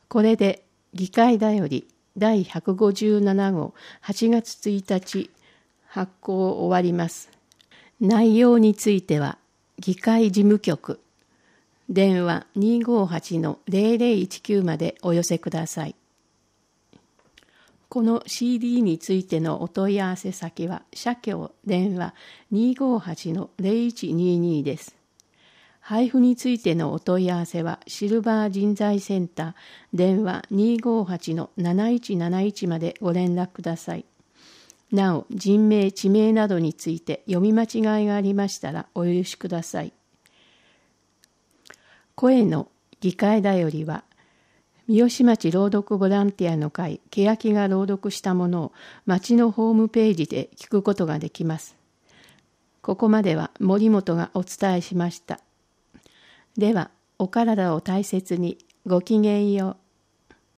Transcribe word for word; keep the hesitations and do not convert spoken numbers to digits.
これで議会だよりだいひゃくごじゅうななごうはちがつついたち発行を終わります。内容については議会事務局電話 にーごーはち のゼロゼロいちきゅうまでお寄せください。この シーディー についてのお問い合わせ先は社協電話 にーごーはち のゼロいちにーにー です。配布についてのお問い合わせはシルバー人材センター電話 にーごーはち のなないちなないちまでご連絡ください。なお、人名、地名などについて読み間違いがありましたらお許しください。声の議会だよりは、三芳町朗読ボランティアの会、欅が朗読したものを町のホームページで聞くことができます。ここまでは森本がお伝えしました。では、お体を大切に、ごきげんよう。